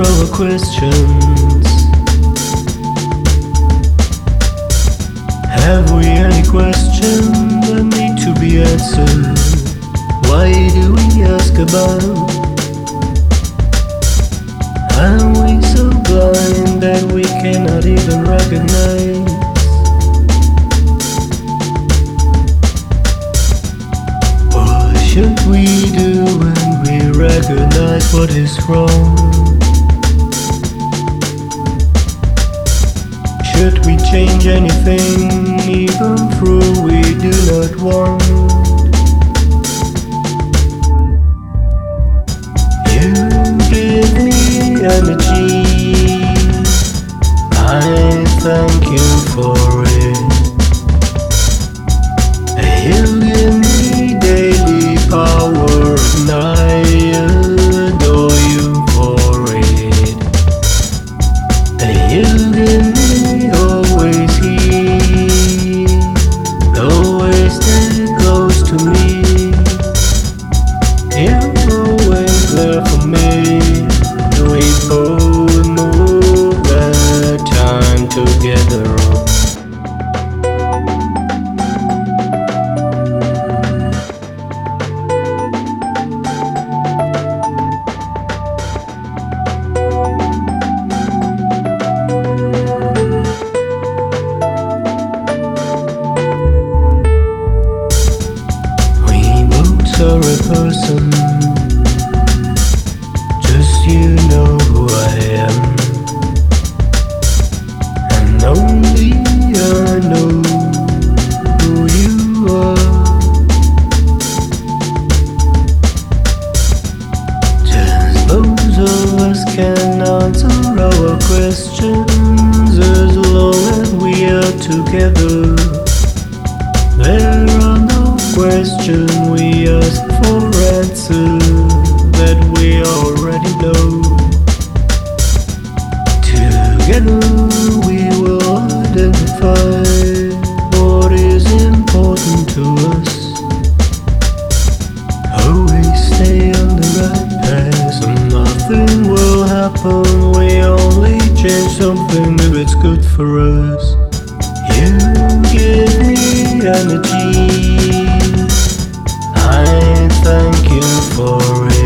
our questions. Have we any questions that need to be answered? Why do we ask about? Are we so blind that we cannot even recognize? What should we do when we recognize what is wrong? Should we change anything, even though we do not want? You give me energy, I thank you for it. You give me daily power, and I adore you for it. You give me always here, always stay close to me. You're always there for me. We both move that time together. You're a person, just you know who I am, and only I know who you are. Just both of us can answer our questions as long as we are together. There are no questions we ask for answers that we already know. Together we will identify what is important to us. Always stay on the right path, so nothing will happen. We only change something if it's good for us. You give me energy, I thank you for it.